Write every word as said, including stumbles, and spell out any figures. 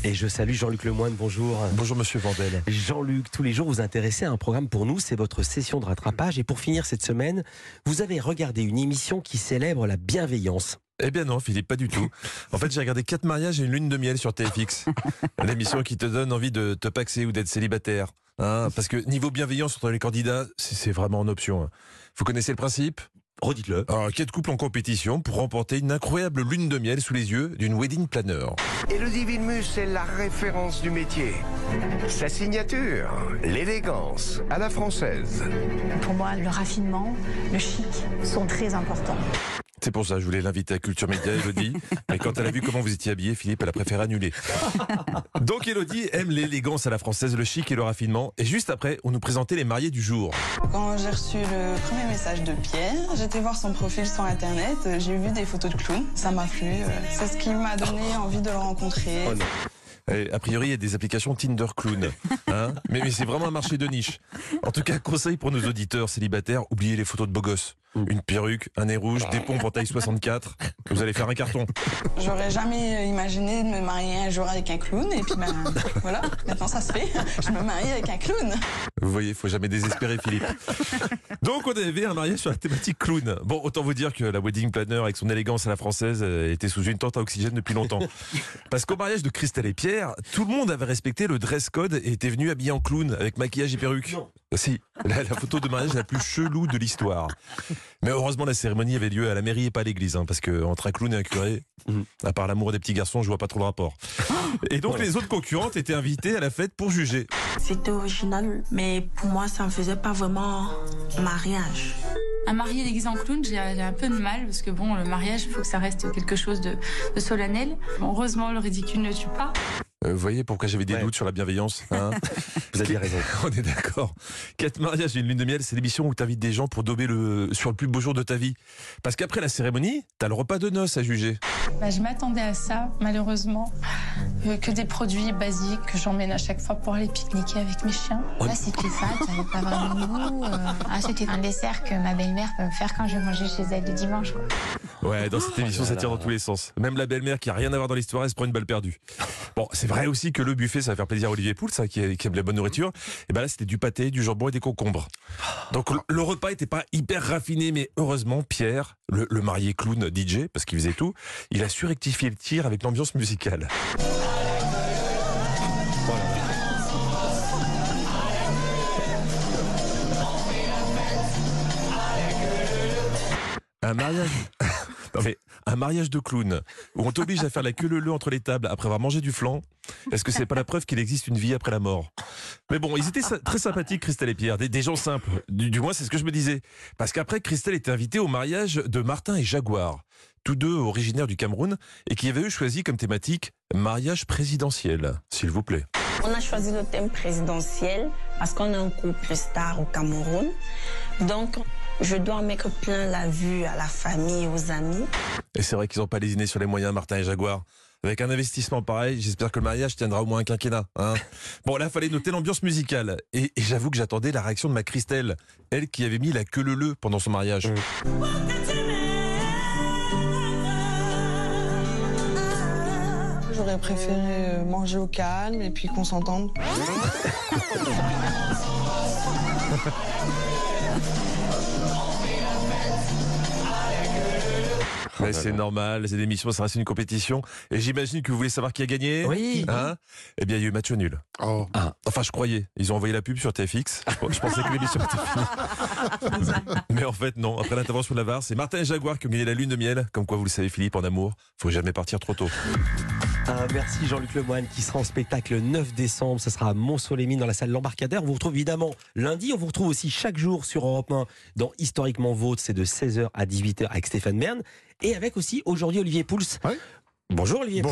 Et je salue Jean-Luc Lemoine, bonjour. Bonjour Monsieur Vandel. Jean-Luc, tous les jours vous intéressez à un programme pour nous, c'est votre session de rattrapage. Et pour finir cette semaine, vous avez regardé une émission qui célèbre la bienveillance. Eh bien non, Philippe, pas du tout. En fait, j'ai regardé quatre mariages et une lune de miel sur T F X. L'émission qui te donne envie de te paxer ou d'être célibataire. Hein, parce que niveau bienveillance entre les candidats, c'est vraiment en option. Vous connaissez le principe ? Redites-le. Alors, quatre couples en compétition pour remporter une incroyable lune de miel sous les yeux d'une wedding planner. Élodie Villemus est la référence du métier. Sa signature, l'élégance à la française. Pour moi, le raffinement, le chic sont très importants. C'est pour ça que je voulais l'inviter à Culture Média, Élodie. Mais quand elle a vu comment vous étiez habillé, Philippe, elle a préféré annuler. Donc Élodie aime l'élégance à la française, le chic et le raffinement. Et juste après, on nous présentait les mariés du jour. Quand j'ai reçu le premier message de Pierre, j'étais voir son profil sur Internet, j'ai vu des photos de clowns, ça m'a plu. C'est ce qui m'a donné envie de le rencontrer. Oh non. Et a priori, il y a des applications Tinder Clown. Hein, mais mais c'est vraiment un marché de niche. En tout cas, conseil pour nos auditeurs célibataires, oubliez les photos de beaux gosses. Une perruque, un nez rouge, des pompes en taille soixante-quatre. Vous allez faire un carton. J'aurais jamais imaginé de me marier un jour avec un clown. Et puis ben, voilà, maintenant ça se fait. Je me marie avec un clown. Vous voyez, il faut jamais désespérer, Philippe. Donc on avait un mariage sur la thématique clown. Bon, autant vous dire que la wedding planner, avec son élégance à la française, était sous une tente à oxygène depuis longtemps. Parce qu'au mariage de Christelle et Pierre, tout le monde avait respecté le dress code et était venu habillé en clown, avec maquillage et perruque. Non. Si, la, la photo de mariage la plus chelou de l'histoire. Mais heureusement, la cérémonie avait lieu à la mairie et pas à l'église, hein, parce que entre un clown et un curé, mmh. à part l'amour des petits garçons, je vois pas trop le rapport. Et donc les autres concurrentes étaient invitées à la fête pour juger. C'était original, mais pour moi, ça ne faisait pas vraiment mariage. Un marié déguisé en clown, j'ai un peu de mal, parce que bon, le mariage, il faut que ça reste quelque chose de, de solennel. Bon, heureusement, le ridicule ne tue pas. Euh, vous voyez pourquoi j'avais des ouais. doutes sur la bienveillance, hein. Vous avez raison. On est d'accord. Quatre mariages et une lune de miel, c'est l'émission où tu invites des gens pour dober le, sur le plus beau jour de ta vie. Parce qu'après la cérémonie, t'as le repas de noces à juger. Bah, je m'attendais à ça, malheureusement. Euh, que des produits basiques que j'emmène à chaque fois pour aller pique-niquer avec mes chiens. Là, c'était fade, ça n'avait pas vraiment de goût. Euh... Ah, c'était un dessert que ma belle-mère peut me faire quand je vais manger chez elle le dimanche, quoi. Ouais, dans cette émission, ça tire dans tous les sens. Même la belle-mère qui a rien à voir dans l'histoire, elle se prend une balle perdue. Bon, c'est vrai aussi que le buffet, ça va faire plaisir à Olivier Pouls, ça, qui, qui aime la bonne nourriture. Et ben là, c'était du pâté, du jambon et des concombres. Donc le, le repas était pas hyper raffiné, mais heureusement, Pierre, le, le marié clown D J, parce qu'il faisait tout, il a su rectifier le tir avec l'ambiance musicale. Voilà. Un mariage. Non mais un mariage de clown où on t'oblige à faire la queue leu leu entre les tables après avoir mangé du flan, est-ce que c'est pas la preuve qu'il existe une vie après la mort? Mais bon, ils étaient très sympathiques, Christelle et Pierre, des, des gens simples, du, du moins c'est ce que je me disais. Parce qu'après, Christelle était invitée au mariage de Martin et Jaguar, tous deux originaires du Cameroun, et qui avaient eu choisi comme thématique mariage présidentiel, s'il vous plaît. On a choisi le thème présidentiel parce qu'on est un couple star au Cameroun. Donc, je dois en mettre plein la vue à la famille, aux amis. Et c'est vrai qu'ils n'ont pas lésiné sur les moyens, Martin et Jaguar. Avec un investissement pareil, j'espère que le mariage tiendra au moins un quinquennat. Hein. Bon, là, il fallait noter l'ambiance musicale. Et, et j'avoue que j'attendais la réaction de ma Christelle, elle qui avait mis la queue leu leu pendant son mariage. Mmh. J'aurais préféré manger au calme et puis qu'on s'entende. Mais c'est normal, c'est des émissions, ça reste une compétition. Et j'imagine que vous voulez savoir qui a gagné. Oui. Hein? Eh bien, il y a eu match nul. Oh. Ah. Enfin, je croyais. Ils ont envoyé la pub sur T F X. Je pensais que l'émission était finie. Mais en fait, non. Après l'intervention de la V A R, c'est Martin et Jaguar qui ont gagné la lune de miel. Comme quoi, vous le savez, Philippe, en amour, faut jamais partir trop tôt. Ah, merci Jean-Luc Lemoine qui sera en spectacle le neuf décembre. Ce sera à Mont-Solémine dans la salle L'Embarcadère. On vous retrouve évidemment lundi. On vous retrouve aussi chaque jour sur Europe un dans Historiquement Vôtre. C'est de seize heures à dix-huit heures avec Stéphane Bern. Et avec aussi aujourd'hui Olivier Pouls. Ouais. Bonjour Olivier. Bon.